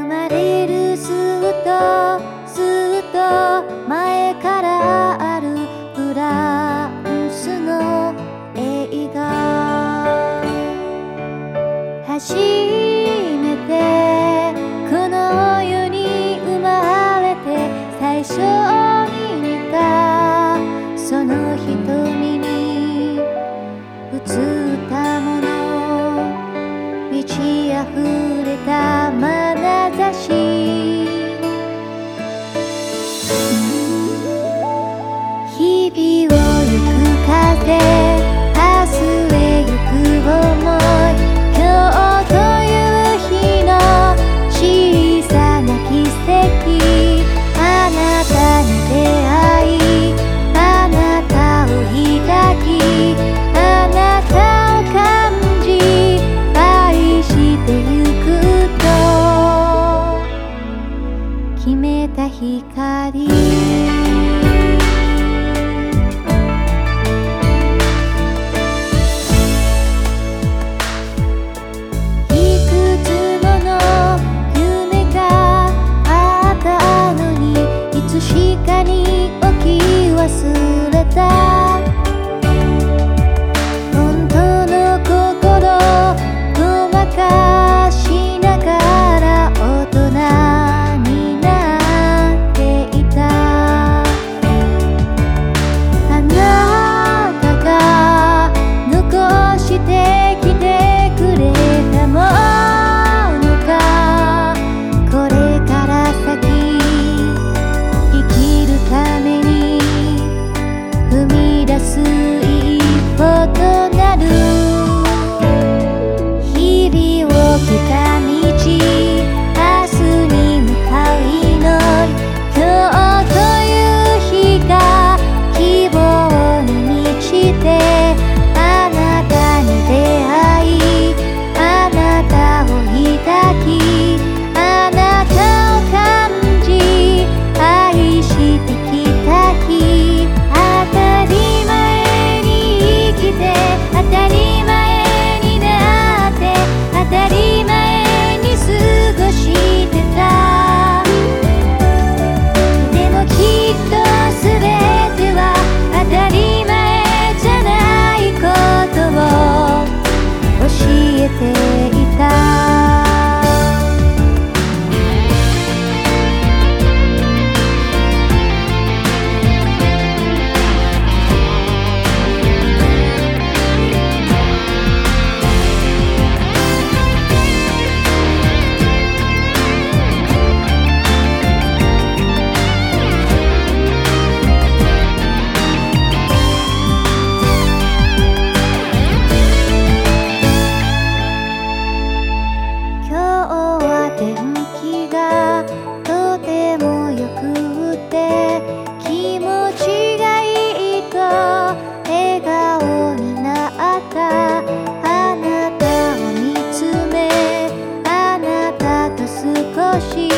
まれるずっとずっと前からあるフランスの映画、初めてこの世に生まれて最初に見たその瞳に映ったもの、満ち溢れた眼差し、日々を行く風、明日へ行く想い、今日という日の小さな奇跡、あなたに出会い、あなたを抱き、あなたを感じ、愛してゆくと決めた光、しかに置き忘れた本当の心ごまかしながら大人になっていた、あなたが残してきてくれたものがこれから先ために踏み出す一歩となる、日々を来た道、明日に向かう祈り、今日という日が希望に満ちて、あなたに出会い、あなたを抱き、あなたを感じ、愛して当たり前に生きて、当たり前になって、当たり前に過ごしてた、でもきっと全ては当たり前じゃないことを教えていた。とてもよくて気持ちがいいと笑顔になった、あなたを見つめ、あなたと少し